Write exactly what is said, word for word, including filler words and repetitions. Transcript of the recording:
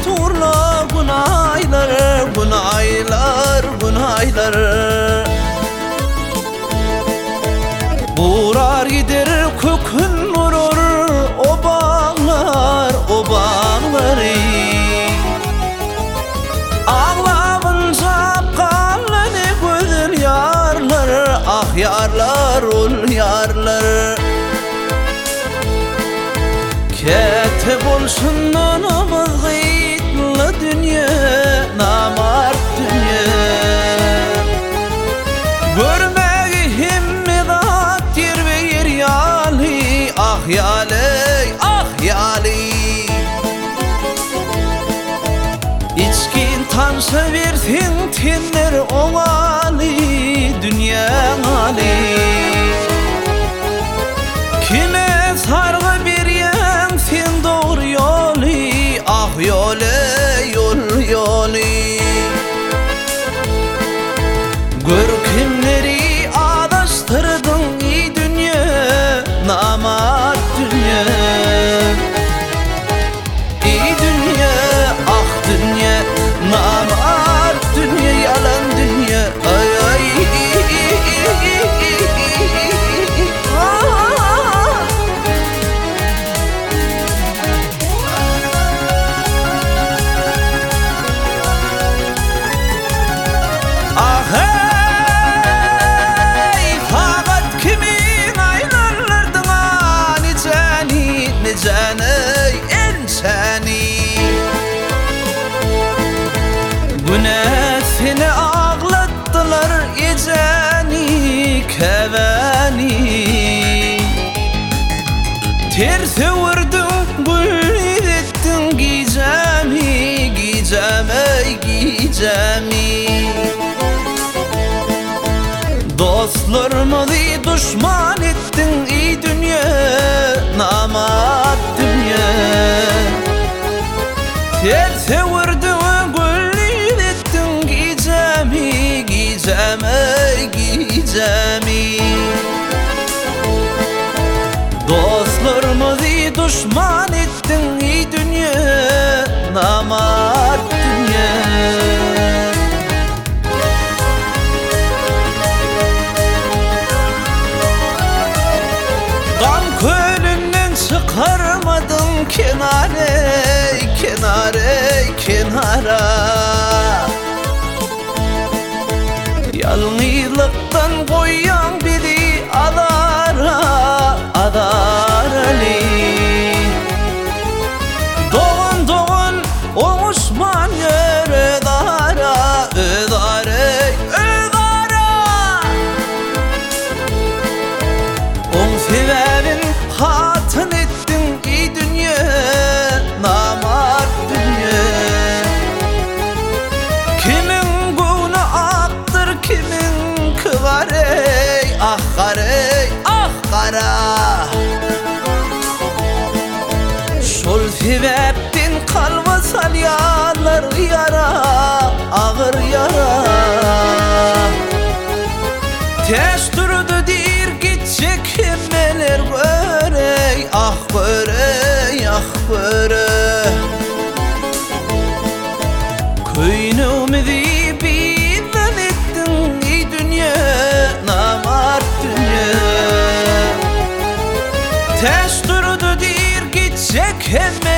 unuturlar günahlar, günahlar, günahlar. Burar gider kökün vurur o bağlar, o bağları. Ağlamınca kalını güzel yarlar, ah yarlar, ol yarlar. Ketep olsun namaz gıytlı dünya, namart dünya. Görmeyi himmedat yer ve yer yali, ah yali, ah yali. İçkin tansa versin tenler oğali, dünya ali. Kime sargı bir yen sen doğru yolu, ah yolu, yol yolu. Gör kimleri adaştırdın iyi dünya, namart dünya. İyi dünya, ah dünya, namart dünya, yalan dünya. Ay ay. Ah hey, fakat kimin aylarlardan nicani, nicani, ensani. Güne seni ağlattılar ecani, kevani. Terse vurdun, gül ettin gizemi, gizemi, gizemi. Dostlarımı düşman ettin iyi dünya, namart dünya. Terse vurdun, gül ettin gizemi, gizemi, gizemi. Dostlarımı düşman ettin iyi dünya, namart dünya. Gam kölünden çıkarmadın kenare, kenare, kenara. Yalnızlıktan koyan biri adara, adarali. Doğun doğun o Osman yer ödara, ödare, ödara. On severin hatın ettin iyi dünya, namart dünya. Kimin günahıdır, kimin kıvarey, ah karey, ah kara. Şol sebepten kalmasal yalar yara, ağır yara. Tez durdu dir gidecek hemmeler görey, ah görey, ah görey. Köyünümüzü bizden ettin iyi dünya, namart dünya. Tez durdu dir gidecek hemmeler